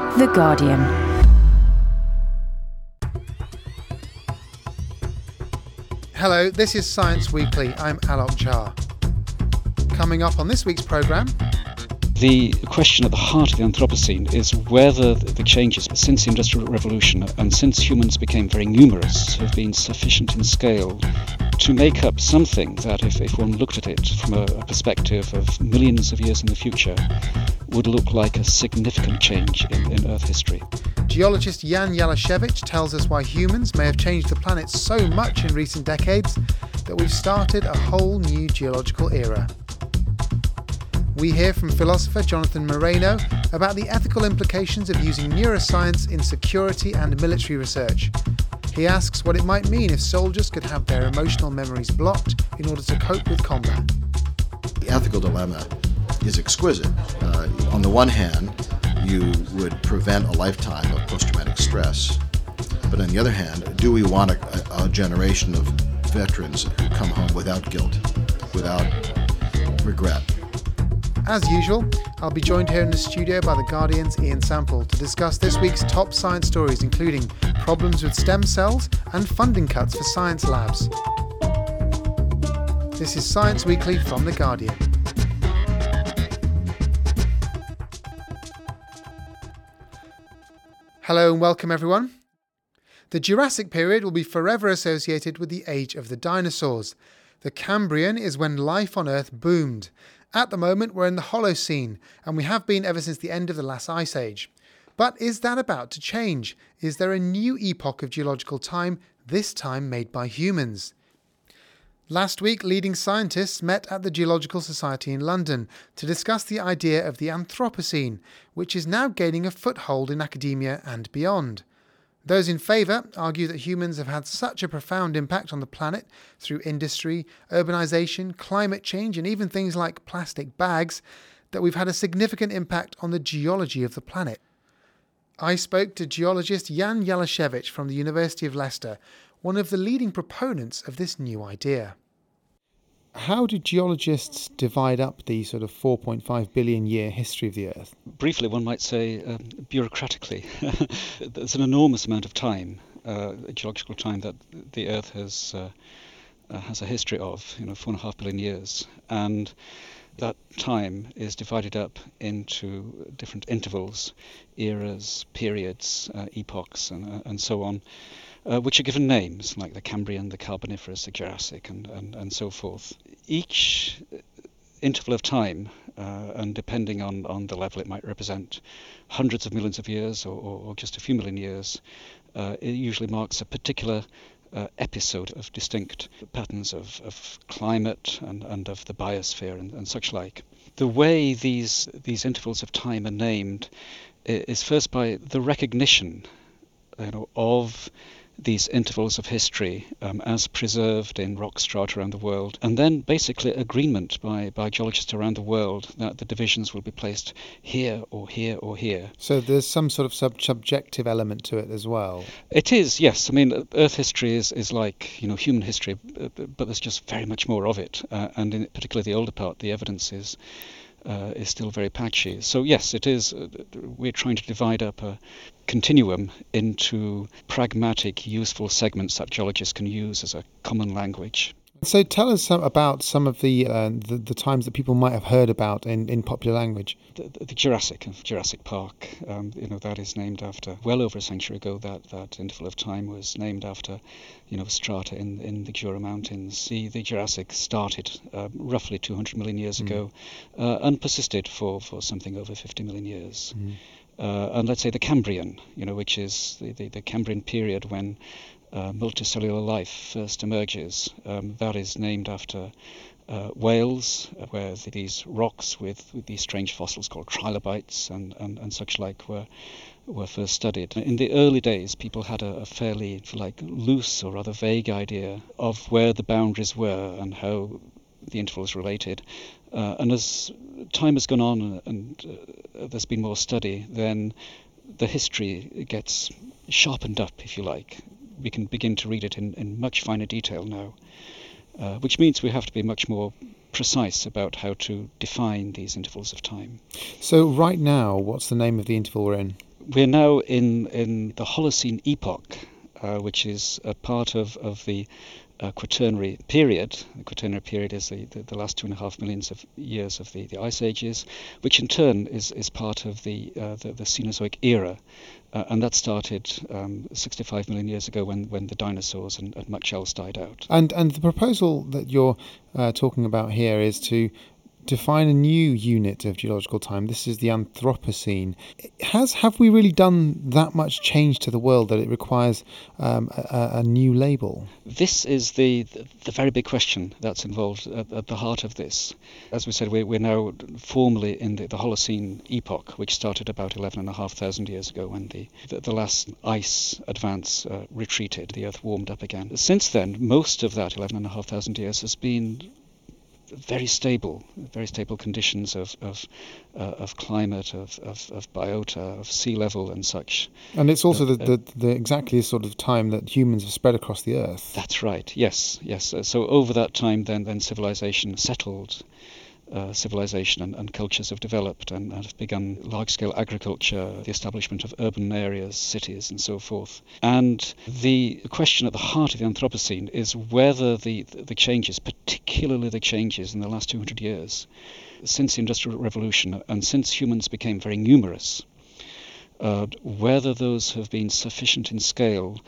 The Guardian. Hello, this is Science Weekly. I'm Alok Jha. Coming up on this week's programme, the question at the heart of the Anthropocene is whether the changes since the Industrial Revolution and since humans became very numerous have been sufficient in scale to make up something that, if one looked at it from a perspective of millions of years in the future, would look like a significant change in Earth history. Geologist Jan Jaliszewicz tells us why humans may have changed the planet so much in recent decades that we've started a whole new geological era. We hear from philosopher Jonathan Moreno about the ethical implications of using neuroscience in security and military research. He asks what it might mean if soldiers could have their emotional memories blocked in order to cope with combat. The ethical dilemma is exquisite. On the one hand, you would prevent a lifetime of post-traumatic stress. But on the other hand, do we want a generation of veterans who come home without guilt, without regret? As usual, I'll be joined here in the studio by The Guardian's Ian Sample to discuss this week's top science stories, including problems with stem cells and funding cuts for science labs. This is Science Weekly from The Guardian. Hello and welcome everyone. The Jurassic period will be forever associated with the age of the dinosaurs. The Cambrian is when life on Earth boomed. At the moment, we're in the Holocene, and we have been ever since the end of the last ice age. But is that about to change? Is there a new epoch of geological time, this time made by humans? Last week, leading scientists met at the Geological Society in London to discuss the idea of the Anthropocene, which is now gaining a foothold in academia and beyond. Those in favour argue that humans have had such a profound impact on the planet through industry, urbanisation, climate change and even things like plastic bags that we've had a significant impact on the geology of the planet. I spoke to geologist Jan Jaliszewicz from the University of Leicester, one of the leading proponents of this new idea. How do geologists divide up the sort of 4.5 billion year history of the Earth? Briefly, one might say bureaucratically. There's an enormous amount of time, geological time, that the Earth has a history of, 4.5 billion years. And that time is divided up into different intervals, eras, periods, epochs, and so on. Which are given names like the Cambrian, the Carboniferous, the Jurassic, and so forth. Each interval of time, and depending on the level, it might represent hundreds of millions of years or just a few million years. It usually marks a particular episode of distinct patterns of climate and of the biosphere and such like. The way these intervals of time are named is first by the recognition, of these intervals of history as preserved in rock strata around the world, and then basically agreement by geologists around the world that the divisions will be placed here or here or here. So there's some sort of subjective element to it as well? It is, yes. I mean, Earth history is like, human history, but there's just very much more of it, and in particular the older part, the evidence is still very patchy. So yes, it is. We're trying to divide up a continuum into pragmatic, useful segments that geologists can use as a common language. So tell us about some of the times that people might have heard about in popular language. The Jurassic Park, that is named after, well over a century ago, that interval of time was named after, strata in the Jura Mountains. The Jurassic started roughly 200 million years ago and persisted for something over 50 million years. And let's say the Cambrian, which is the Cambrian period when multicellular life first emerges. That is named after Wales, where these rocks with these strange fossils called trilobites and such like were first studied. In the early days, people had a fairly, if you like, loose or rather vague idea of where the boundaries were and how the intervals related. And as time has gone on and there's been more study, then the history gets sharpened up, if you like. We can begin to read it in much finer detail now, which means we have to be much more precise about how to define these intervals of time. So right now, what's the name of the interval we're in? We're now in the Holocene epoch, which is a part of the Quaternary period. The Quaternary period is the last 2.5 million of years of the Ice Ages, which in turn is part of the Cenozoic era, and that started 65 million years ago when the dinosaurs and much else died out. And the proposal that you're talking about here is to define a new unit of geological time. This is the Anthropocene. Have we really done that much change to the world that it requires a new label? This is the very big question that's involved at the heart of this. As we said, we're now formally in the Holocene epoch, which started about 11,500 years ago when the last ice advance retreated, the Earth warmed up again. Since then, most of that 11,500 years has been very stable conditions of climate, of biota, of sea level and such. And it's also the exactly the sort of time that humans have spread across the Earth. That's right, yes. So over that time then civilization settled. Civilization and cultures have developed and have begun large-scale agriculture, the establishment of urban areas, cities and so forth. And the question at the heart of the Anthropocene is whether the changes, particularly the changes in the last 200 years, since the Industrial Revolution and since humans became very numerous, whether those have been sufficient in scale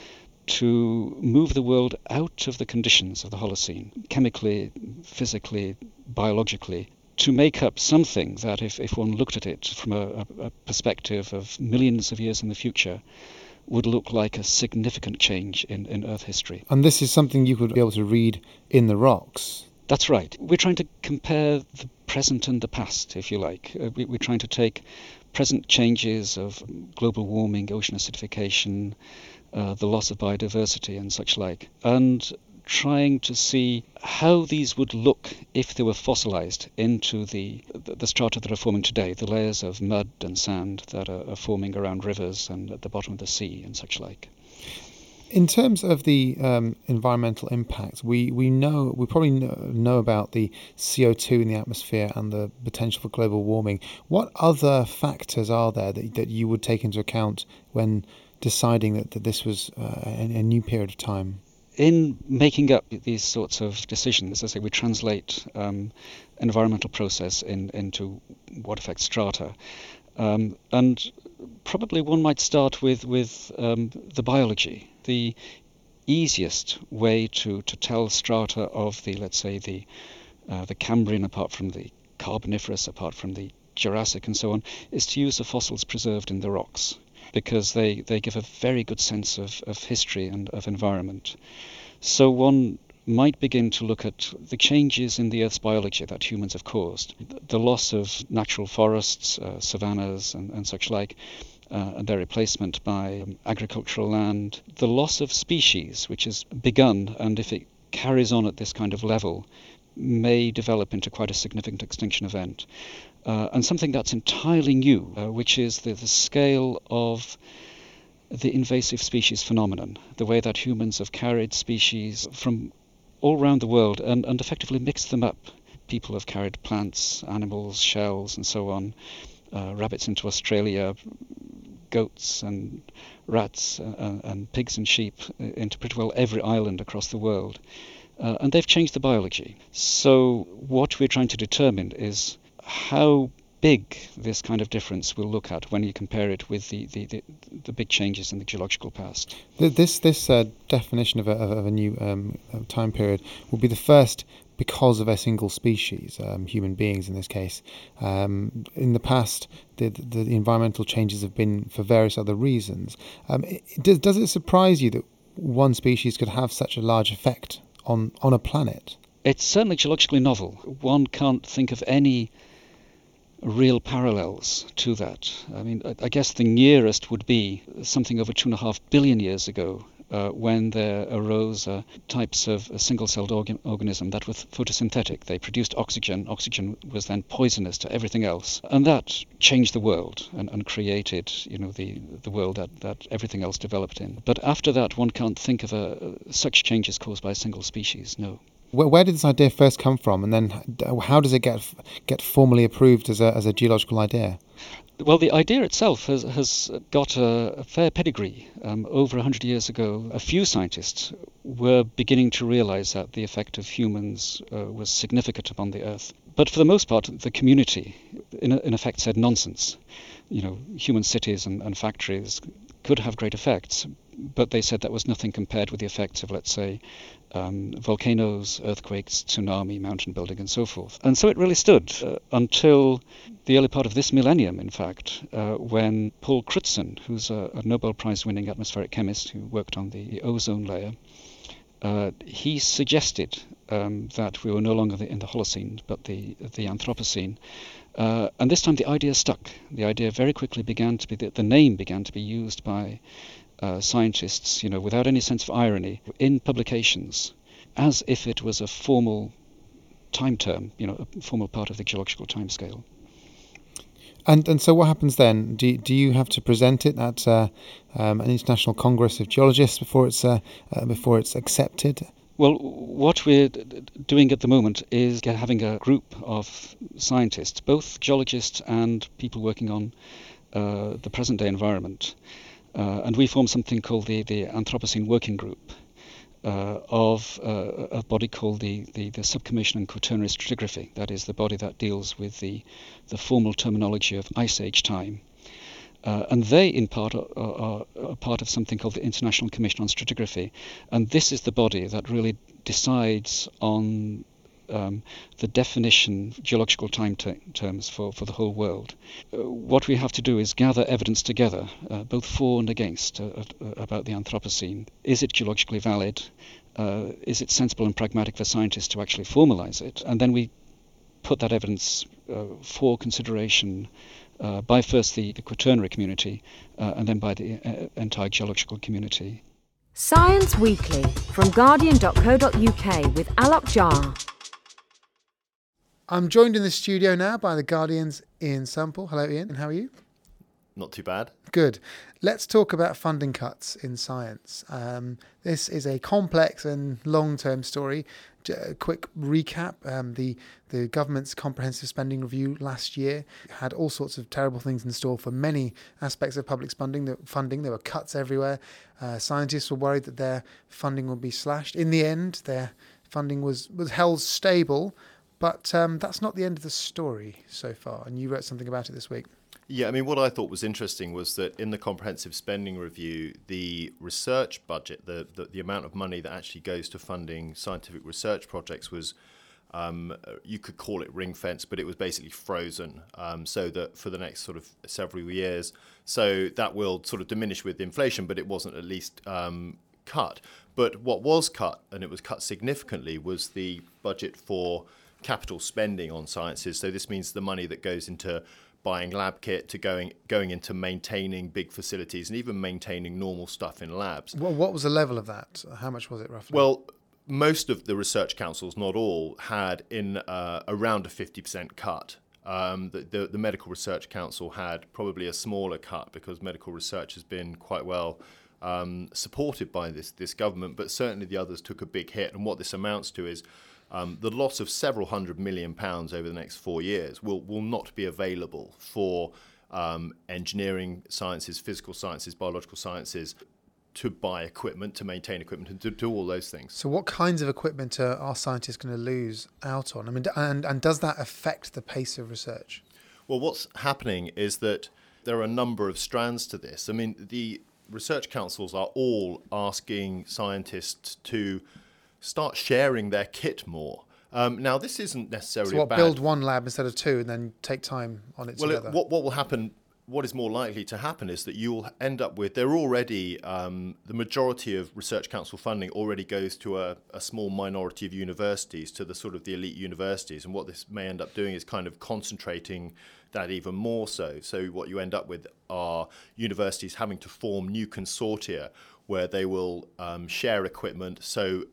to move the world out of the conditions of the Holocene, chemically, physically, biologically, to make up something that if one looked at it from a perspective of millions of years in the future, would look like a significant change in Earth history. And this is something you would be able to read in the rocks. That's right. We're trying to compare the present and the past, if you like. We're trying to take present changes of global warming, ocean acidification, the loss of biodiversity and such like, and trying to see how these would look if they were fossilized into the strata that are forming today, the layers of mud and sand that are forming around rivers and at the bottom of the sea and such like. In terms of the environmental impact, we probably know about the CO2 in the atmosphere and the potential for global warming. What other factors are there that you would take into account when deciding that this was a new period of time? In making up these sorts of decisions, as I say, we translate environmental process into what affects strata. And probably one might start with the biology. The easiest way to tell strata of let's say the Cambrian, apart from the Carboniferous, apart from the Jurassic and so on, is to use the fossils preserved in the rocks, because they give a very good sense of history and of environment. So one might begin to look at the changes in the Earth's biology that humans have caused, the loss of natural forests, savannas and such like, and their replacement by agricultural land, the loss of species, which has begun, and if it carries on at this kind of level, may develop into quite a significant extinction event. And something that's entirely new, which is the scale of the invasive species phenomenon, the way that humans have carried species from all around the world and effectively mixed them up. People have carried plants, animals, shells and so on, rabbits into Australia, goats and rats and pigs and sheep into pretty well every island across the world. And they've changed the biology. So what we're trying to determine is how big this kind of difference will look at when you compare it with the big changes in the geological past. This definition of a new time period will be the first because of a single species, human beings in this case. In the past, the environmental changes have been for various other reasons. Does it surprise you that one species could have such a large effect on a planet? It's certainly geologically novel. One can't think of any real parallels to that. I mean, I guess the nearest would be something over 2.5 billion years ago, when there arose types of a single-celled organism that were photosynthetic. They produced oxygen. Oxygen was then poisonous to everything else, and that changed the world and created, the world that everything else developed in. But after that, one can't think of such changes caused by a single species. No. Where did this idea first come from, and then how does it get formally approved as a geological idea? Well, the idea itself has got a fair pedigree. Over 100 years ago, a few scientists were beginning to realize that the effect of humans was significant upon the Earth. But for the most part, the community, in effect, said nonsense. Human cities and factories could have great effects, but they said that was nothing compared with the effects of, let's say, volcanoes, earthquakes, tsunami, mountain building, and so forth. And so it really stood until the early part of this millennium, in fact, when Paul Crutzen, who's a Nobel Prize-winning atmospheric chemist who worked on the ozone layer, he suggested that we were no longer in the Holocene, but the Anthropocene. And this time the idea stuck. The idea very quickly the name began to be used by scientists, without any sense of irony, in publications, as if it was a formal time term, a formal part of the geological timescale. And so what happens then? Do you have to present it at an international congress of geologists before it's accepted? Well, what we're doing at the moment is having a group of scientists, both geologists and people working on the present-day environment, and we form something called the Anthropocene Working Group of a body called the Subcommission on Quaternary Stratigraphy. That is the body that deals with the formal terminology of Ice Age time. And they, in part, are part of something called the International Commission on Stratigraphy. And this is the body that really decides on the definition, geological time terms for the whole world. What we have to do is gather evidence together, both for and against, about the Anthropocene. Is it geologically valid? Is it sensible and pragmatic for scientists to actually formalize it? And then we put that evidence for consideration by first the Quaternary community and then by the entire geological community. Science Weekly from Guardian.co.uk with Alok Jha. I'm joined in the studio now by the Guardian's Ian Semple. Hello, Ian, and how are you? Not too bad. Good. Let's talk about funding cuts in science. This is a complex and long-term story. A quick recap. The government's comprehensive spending review last year had all sorts of terrible things in store for many aspects of public funding. There were cuts everywhere. Scientists were worried that their funding would be slashed. In the end, their funding was held stable, but that's not the end of the story so far. And you wrote something about it this week. Yeah, I mean, what I thought was interesting was that in the comprehensive spending review, the research budget, the amount of money that actually goes to funding scientific research projects was, you could call it ring-fenced, but it was basically frozen, so that for the next sort of several years. So that will sort of diminish with inflation, but it wasn't at least cut. But what was cut, and it was cut significantly, was the budget for capital spending on sciences. So this means the money that goes into buying lab kit to going into maintaining big facilities and even maintaining normal stuff in labs. Well, what was the level of that? How much was it roughly? Well, most of the research councils, not all, had in around a 50% cut. The Medical Research Council had probably a smaller cut because medical research has been quite well supported by this government, but certainly the others took a big hit. And what this amounts to is the loss of several £100 million over the next 4 years will not be available for engineering sciences, physical sciences, biological sciences, to buy equipment, to maintain equipment, and to do all those things. So what kinds of equipment are scientists going to lose out on? I mean, and does that affect the pace of research? Well, what's happening is that there are a number of strands to this. I mean, the research councils are all asking scientists to start sharing their kit more. Now, this isn't necessarily bad. Build one lab instead of two and then take time on it together? What will happen, what is more likely to happen is that you'll end up with, they're already, the majority of research council funding already goes to a small minority of universities, to the sort of the elite universities. And what this may end up doing is kind of concentrating that even more so. So what you end up with are universities having to form new consortia where they will share equipment. So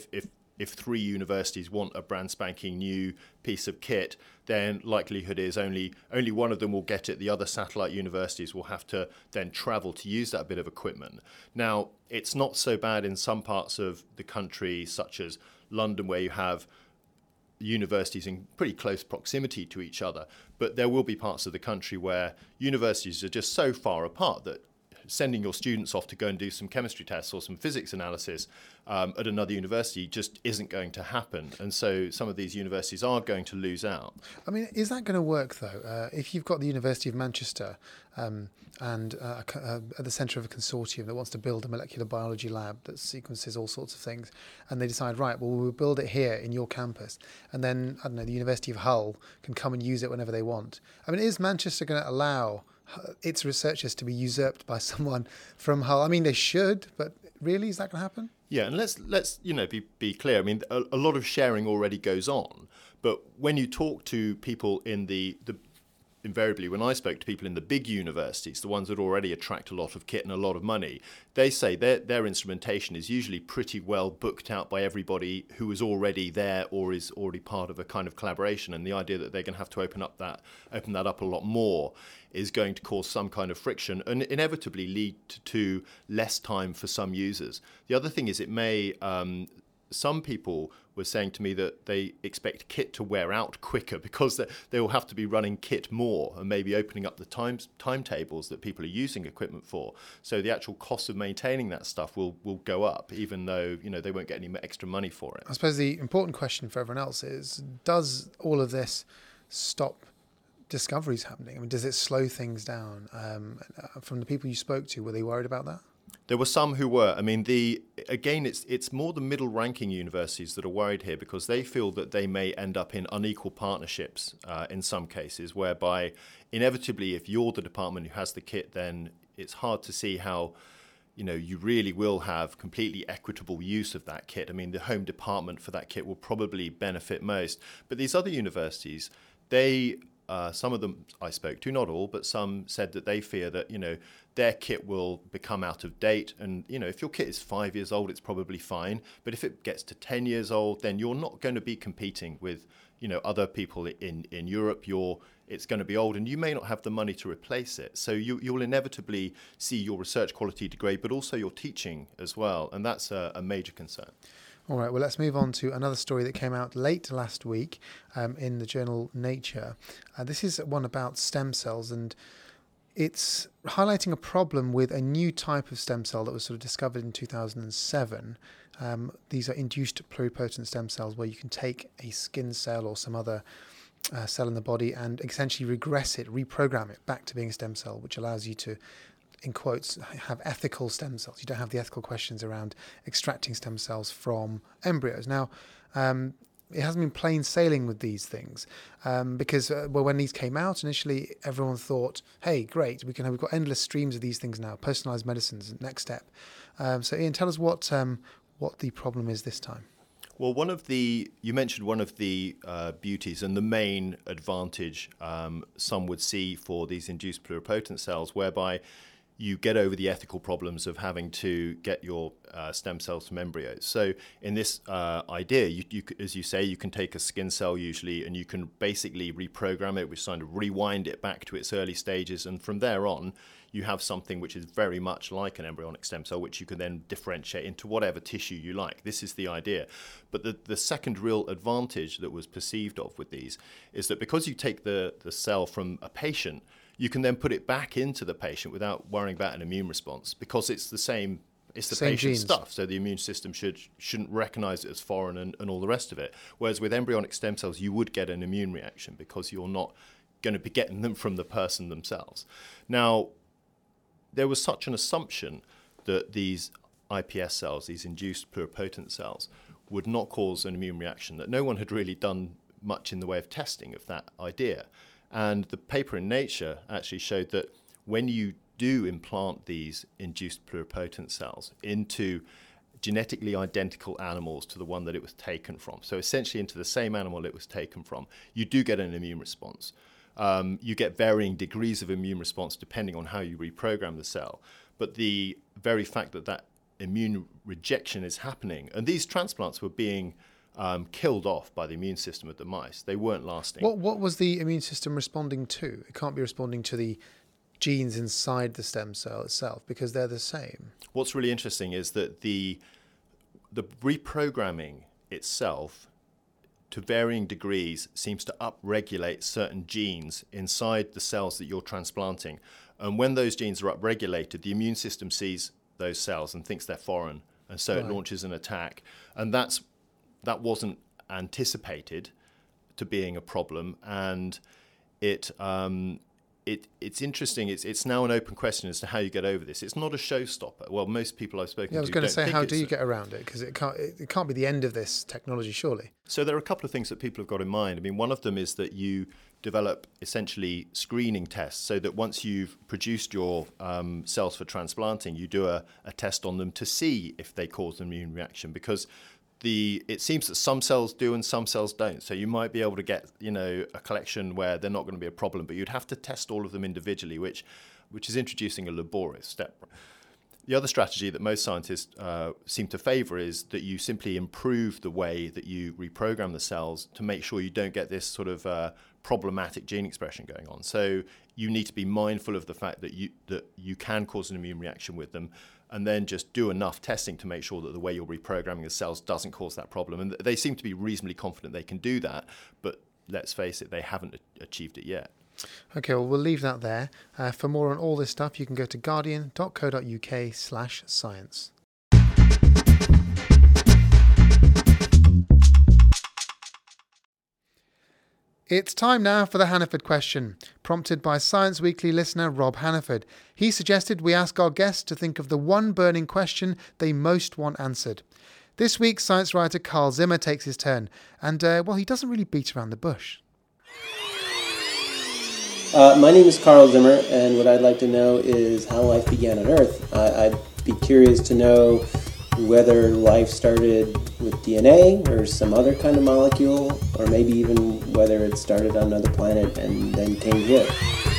if 3 universities want a brand spanking new piece of kit, then likelihood is only one of them will get it. The other satellite universities will have to then travel to use that bit of equipment. Now, it's not so bad in some parts of the country, such as London, where you have universities in pretty close proximity to each other, but there will be parts of the country where universities are just so far apart that sending your students off to go and do some chemistry tests or some physics analysis at another university just isn't going to happen. And so some of these universities are going to lose out. I mean, is that going to work, though? If you've got the University of Manchester and at the centre of a consortium that wants to build a molecular biology lab that sequences all sorts of things, and they decide, right, well, we'll build it here in your campus, and then, I don't know, the University of Hull can come and use it whenever they want. I mean, is Manchester going to allow its researchers to be usurped by someone from Hull? I mean, they should, but really, is that going to happen? Yeah, and let's be clear. I mean, a lot of sharing already goes on, but when you talk to people in the invariably, when I spoke to people in the big universities, the ones that already attract a lot of kit and a lot of money, they say their instrumentation is usually pretty well booked out by everybody who is already there or is already part of a kind of collaboration. And the idea that they're going to have to open that up a lot more is going to cause some kind of friction and inevitably lead to less time for some users. The other thing is it may... some people were saying to me that they expect kit to wear out quicker because they will have to be running kit more and maybe opening up the timetables that people are using equipment for. So the actual cost of maintaining that stuff will go up, even though they won't get any extra money for it. I suppose the important question for everyone else is, does all of this stop discoveries happening? I mean, does it slow things down? From the people you spoke to, were they worried about that? There were some who were. I mean, it's more the middle-ranking universities that are worried here because they feel that they may end up in unequal partnerships in some cases, whereby inevitably, if you're the department who has the kit, then it's hard to see how you really will have completely equitable use of that kit. I mean, the home department for that kit will probably benefit most. But these other universities, some of them I spoke to, not all, but some said that they fear that, their kit will become out of date. And, if your kit is 5 years old, it's probably fine. But if it gets to 10 years old, then you're not going to be competing with, other people in Europe. It's going to be old and you may not have the money to replace it. So you'll inevitably see your research quality degrade, but also your teaching as well. And that's a major concern. All right, well, let's move on to another story that came out late last week in the journal Nature. This is one about stem cells, and it's highlighting a problem with a new type of stem cell that was sort of discovered in 2007. These are induced pluripotent stem cells where you can take a skin cell or some other cell in the body and essentially regress it, reprogram it back to being a stem cell, which allows you to, in quotes, have ethical stem cells. You don't have the ethical questions around extracting stem cells from embryos. Now, it hasn't been plain sailing with these things because when these came out initially, everyone thought, hey, great, we've got endless streams of these things now. Personalised medicines, next step. So Ian, tell us what the problem is this time. Well, you mentioned one of the beauties and the main advantage some would see for these induced pluripotent cells, whereby you get over the ethical problems of having to get your stem cells from embryos. So in this idea, you, as you say, you can take a skin cell usually and you can basically reprogram it, which is kind of rewind it back to its early stages. And from there on, you have something which is very much like an embryonic stem cell, which you can then differentiate into whatever tissue you like. This is the idea. But the second real advantage that was perceived of with these is that because you take the cell from a patient, you can then put it back into the patient without worrying about an immune response because it's the same. It's the patient's genes. stuff, so the immune system shouldn't recognize it as foreign and all the rest of it. Whereas with embryonic stem cells, you would get an immune reaction because you're not going to be getting them from the person themselves. Now, there was such an assumption that these iPS cells, these induced pluripotent cells, would not cause an immune reaction, that no one had really done much in the way of testing of that idea. And the paper in Nature actually showed that when you do implant these induced pluripotent cells into genetically identical animals to the one that it was taken from, so essentially into the same animal it was taken from, you do get an immune response. You get varying degrees of immune response depending on how you reprogram the cell. But the very fact that immune rejection is happening, and these transplants were being killed off by the immune system of the mice. They weren't lasting. What was the immune system responding to? It can't be responding to the genes inside the stem cell itself because they're the same. What's really interesting is that the reprogramming itself to varying degrees, seems to upregulate certain genes inside the cells that you're transplanting. And when those genes are upregulated, the immune system sees those cells and thinks they're foreign, and so it launches an attack. And that wasn't anticipated to being a problem, and it's interesting. It's now an open question as to how you get over this. It's not a showstopper. Well, most people I've spoken to. I was going to say, how do you get around it? Because it can't be the end of this technology, surely. So there are a couple of things that people have got in mind. I mean, one of them is that you develop essentially screening tests, so that once you've produced your cells for transplanting, you do a test on them to see if they cause an immune reaction, because it seems that some cells do and some cells don't. So you might be able to get, a collection where they're not going to be a problem, but you'd have to test all of them individually, which is introducing a laborious step. The other strategy that most scientists seem to favor is that you simply improve the way that you reprogram the cells to make sure you don't get this sort of problematic gene expression going on. So you need to be mindful of the fact that you can cause an immune reaction with them, and then just do enough testing to make sure that the way you're reprogramming the cells doesn't cause that problem. And they seem to be reasonably confident they can do that, but let's face it, they haven't achieved it yet. Okay, well, we'll leave that there. For more on all this stuff, you can go to guardian.co.uk/science. It's time now for the Hannaford question, prompted by Science Weekly listener Rob Hannaford. He suggested we ask our guests to think of the one burning question they most want answered. This week, science writer Carl Zimmer takes his turn, and, he doesn't really beat around the bush. My name is Carl Zimmer, and what I'd like to know is how life began on Earth. I'd be curious to know whether life started with DNA or some other kind of molecule, or maybe even whether it started on another planet and then came here.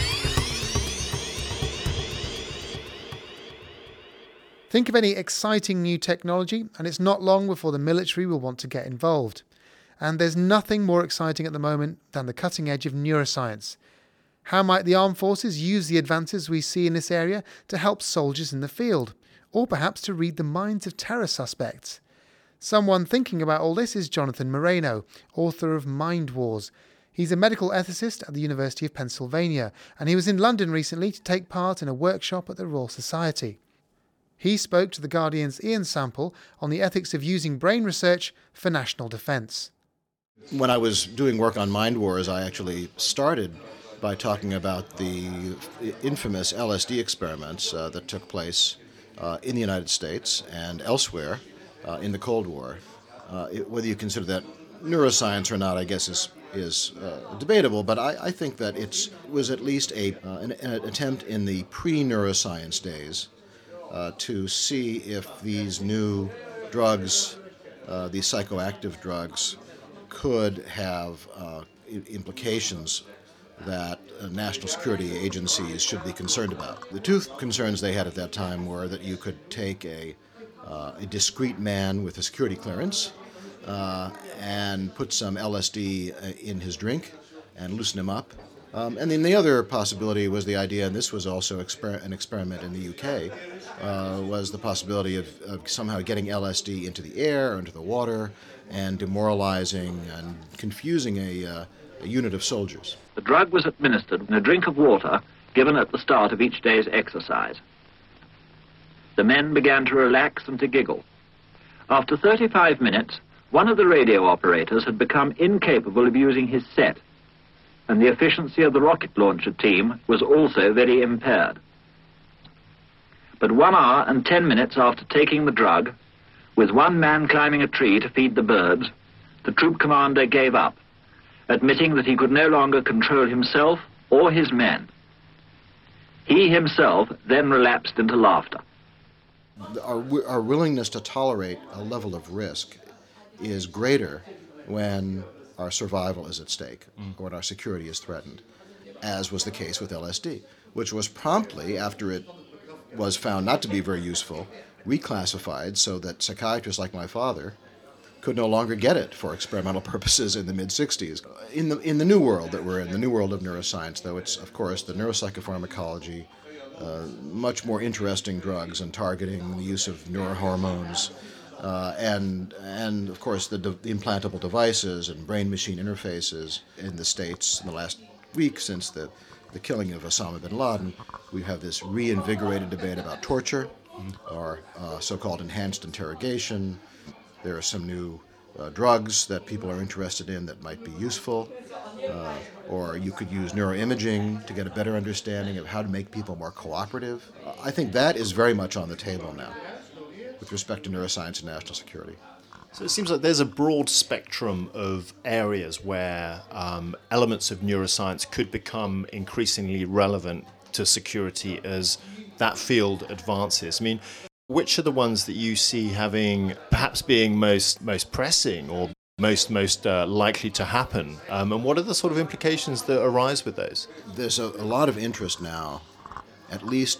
Think of any exciting new technology, and it's not long before the military will want to get involved. And there's nothing more exciting at the moment than the cutting edge of neuroscience. How might the armed forces use the advances we see in this area to help soldiers in the field? Or perhaps to read the minds of terror suspects? Someone thinking about all this is Jonathan Moreno, author of Mind Wars. He's a medical ethicist at the University of Pennsylvania, and he was in London recently to take part in a workshop at the Royal Society. He spoke to The Guardian's Ian Sample on the ethics of using brain research for national defence. When I was doing work on Mind Wars, I actually started by talking about the infamous LSD experiments that took place in the United States and elsewhere in the Cold War. Whether you consider that neuroscience or not, I guess, is debatable, but I think that it was at least an attempt in the pre-neuroscience days to see if these new drugs, these psychoactive drugs, could have implications that national security agencies should be concerned about. The two concerns they had at that time were that you could take a discreet man with a security clearance and put some LSD in his drink and loosen him up. And then the other possibility was the idea, and this was also an experiment in the UK, was the possibility of somehow getting LSD into the air or into the water and demoralizing and confusing a unit of soldiers. The drug was administered in a drink of water given at the start of each day's exercise. The men began to relax and to giggle. After 35 minutes, one of the radio operators had become incapable of using his set, and the efficiency of the rocket launcher team was also very impaired. But 1 hour and 10 minutes after taking the drug, with one man climbing a tree to feed the birds, the troop commander gave up, admitting that he could no longer control himself or his men. He himself then relapsed into laughter. Our willingness to tolerate a level of risk is greater when our survival is at stake, or when our security is threatened, as was the case with LSD, which was promptly, after it was found not to be very useful, reclassified so that psychiatrists like my father could no longer get it for experimental purposes in the mid-'60s. In the new world that we're in, the new world of neuroscience, though, it's, of course, the neuropsychopharmacology, much more interesting drugs and targeting the use of neurohormones, And of course the implantable devices and brain-machine interfaces in the States in the last week since the killing of Osama bin Laden. We have this reinvigorated debate about torture or so-called enhanced interrogation. There are some new drugs that people are interested in that might be useful. Or you could use neuroimaging to get a better understanding of how to make people more cooperative. I think that is very much on the table now with respect to neuroscience and national security. So it seems like there's a broad spectrum of areas where elements of neuroscience could become increasingly relevant to security as that field advances. I mean, which are the ones that you see having perhaps being most pressing or most likely to happen? And what are the sort of implications that arise with those? There's a lot of interest now, at least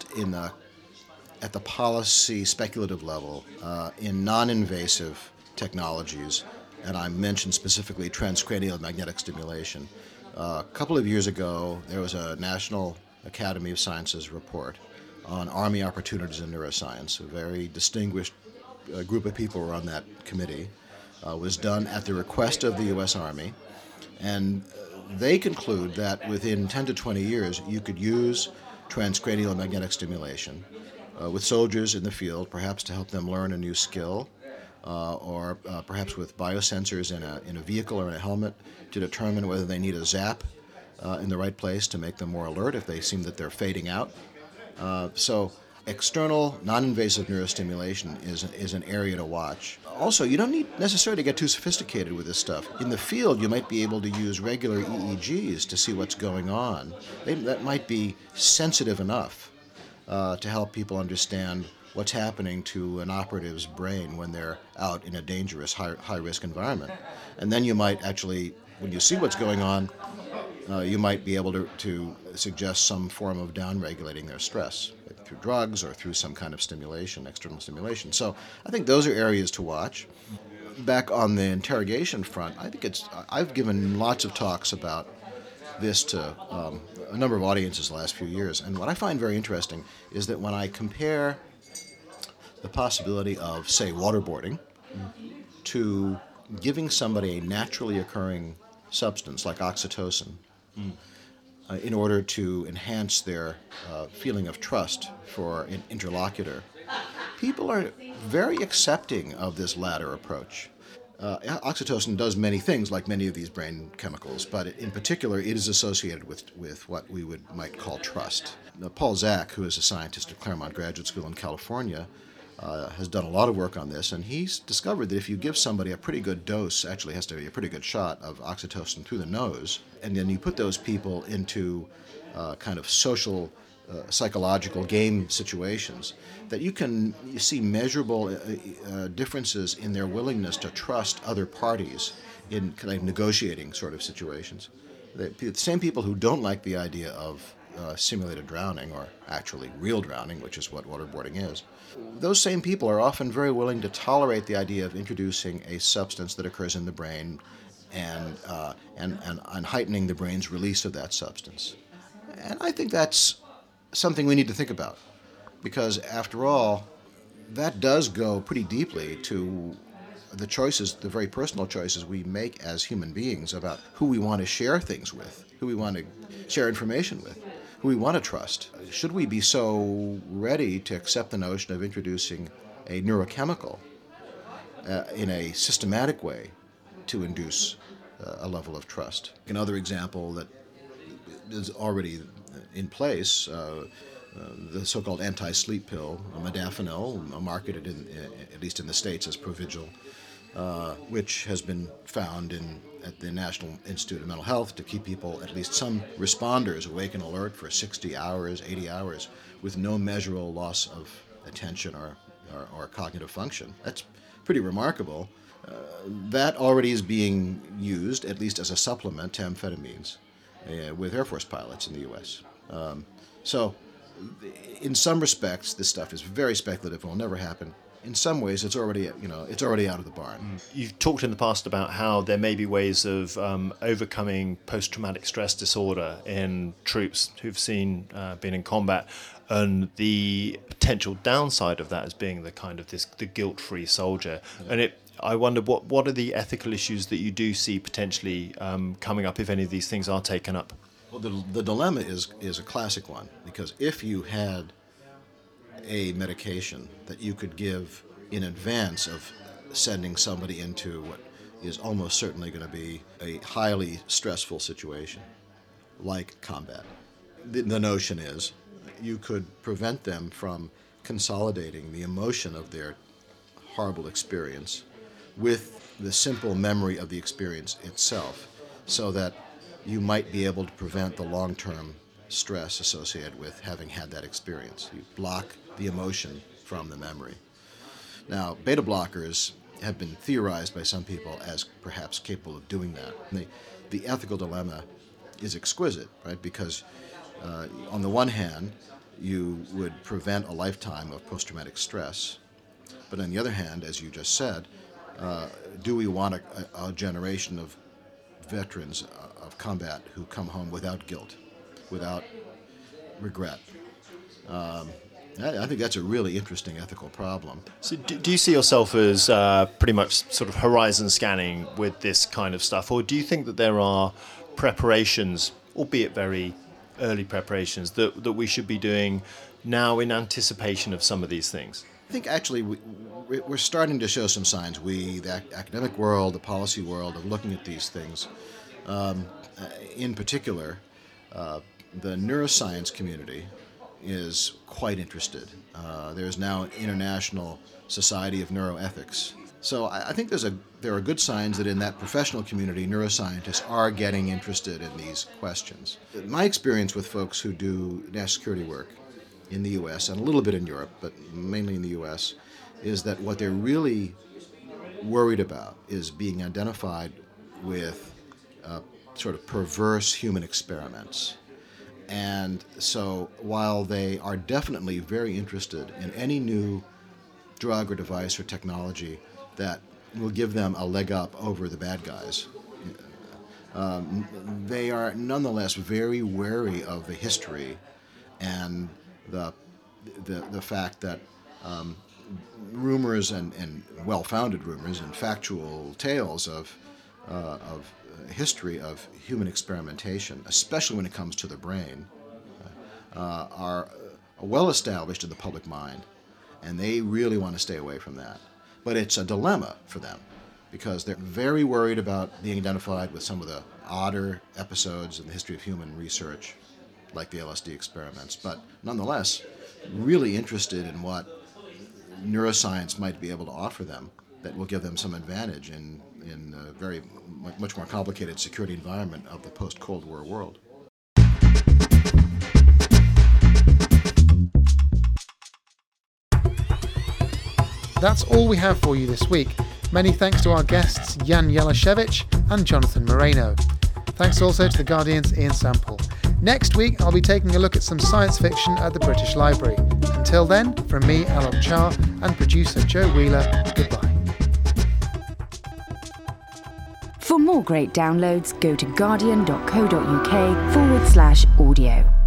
at the policy speculative level, in non-invasive technologies, and I mentioned specifically transcranial magnetic stimulation. A couple of years ago, there was a National Academy of Sciences report on Army opportunities in neuroscience. A very distinguished group of people were on that committee. Was done at the request of the U.S. Army, and they conclude that within 10 to 20 years, you could use transcranial magnetic stimulation with soldiers in the field, perhaps to help them learn a new skill, or perhaps with biosensors in a vehicle or in a helmet to determine whether they need a zap in the right place to make them more alert if they seem that they're fading out. So external, non-invasive neurostimulation is an area to watch. Also, you don't need necessarily to get too sophisticated with this stuff. In the field, you might be able to use regular EEGs to see what's going on. That might be sensitive enough to help people understand what's happening to an operative's brain when they're out in a dangerous, high-risk environment. And then you might actually, when you see what's going on, you might be able to suggest some form of down-regulating their stress through drugs or through some kind of stimulation, external stimulation. So I think those are areas to watch. Back on the interrogation front, I've given lots of talks about this to a number of audiences the last few years, and what I find very interesting is that when I compare the possibility of, say, waterboarding to giving somebody a naturally occurring substance like oxytocin in order to enhance their feeling of trust for an interlocutor, people are very accepting of this latter approach. Oxytocin does many things, like many of these brain chemicals, but in particular, it is associated with what we might call trust. Now, Paul Zak, who is a scientist at Claremont Graduate School in California, has done a lot of work on this, and he's discovered that if you give somebody a pretty good dose, actually has to be a pretty good shot of oxytocin through the nose, and then you put those people into kind of social, psychological game situations, that you see measurable differences in their willingness to trust other parties in kind of negotiating sort of situations. The same people who don't like the idea of simulated drowning, or actually real drowning, which is what waterboarding is, those same people are often very willing to tolerate the idea of introducing a substance that occurs in the brain and heightening the brain's release of that substance. And I think that's something we need to think about, because after all, that does go pretty deeply to the choices, the very personal choices we make as human beings about who we want to share things with, who we want to share information with, who we want to trust. Should we be so ready to accept the notion of introducing a neurochemical in a systematic way to induce a level of trust? Another example that is already in place, the so-called anti-sleep pill, modafinil, marketed at least in the States as Provigil, which has been found at the National Institute of Mental Health to keep people, at least some responders, awake and alert for 60 hours, 80 hours, with no measurable loss of attention or cognitive function. That's pretty remarkable. That already is being used, at least as a supplement to amphetamines, with Air Force pilots in the U.S. So, in some respects, this stuff is very speculative and will never happen. In some ways, it's already out of the barn. You've talked in the past about how there may be ways of overcoming post-traumatic stress disorder in troops who've been in combat, and the potential potential downside of that as being the kind of the guilt-free soldier. And I wonder what are the ethical issues that you do see potentially coming up if any of these things are taken up? Well, the dilemma is a classic one, because if you had a medication that you could give in advance of sending somebody into what is almost certainly going to be a highly stressful situation, like combat, the notion is you could prevent them from consolidating the emotion of their horrible experience with the simple memory of the experience itself, so that you might be able to prevent the long-term stress associated with having had that experience. You block the emotion from the memory. Now, beta blockers have been theorized by some people as perhaps capable of doing that. The ethical dilemma is exquisite, right? Because on the one hand, you would prevent a lifetime of post-traumatic stress, but on the other hand, as you just said, do we want a generation of veterans of combat who come home without guilt, without regret? I think that's a really interesting ethical problem. So do you see yourself as pretty much sort of horizon scanning with this kind of stuff, or do you think that there are preparations, albeit very early preparations, that we should be doing now in anticipation of some of these things? I think actually we're starting to show some signs. The academic world, the policy world, of looking at these things. In particular, the neuroscience community is quite interested. There's now an International Society of Neuroethics. So I think there are good signs that in that professional community, neuroscientists are getting interested in these questions. My experience with folks who do national security work in the U.S. and a little bit in Europe, but mainly in the U.S., is that what they're really worried about is being identified with sort of perverse human experiments. And so while they are definitely very interested in any new drug or device or technology that will give them a leg up over the bad guys, they are nonetheless very wary of the history and the fact that rumors and well-founded rumors and factual tales of history of human experimentation, especially when it comes to the brain, are well established in the public mind, and they really want to stay away from that. But it's a dilemma for them, because they're very worried about being identified with some of the odder episodes in the history of human research, like the LSD experiments, but nonetheless really interested in what neuroscience might be able to offer them that will give them some advantage in a very much more complicated security environment of the post-Cold War world. That's all we have for you this week. Many thanks to our guests Jan Jelashevich and Jonathan Moreno. Thanks also to The Guardian's Ian Sample. Next week, I'll be taking a look at some science fiction at the British Library. Until then, from me, Alok Char, and producer Joe Wheeler, goodbye. For more great downloads, go to guardian.co.uk/audio.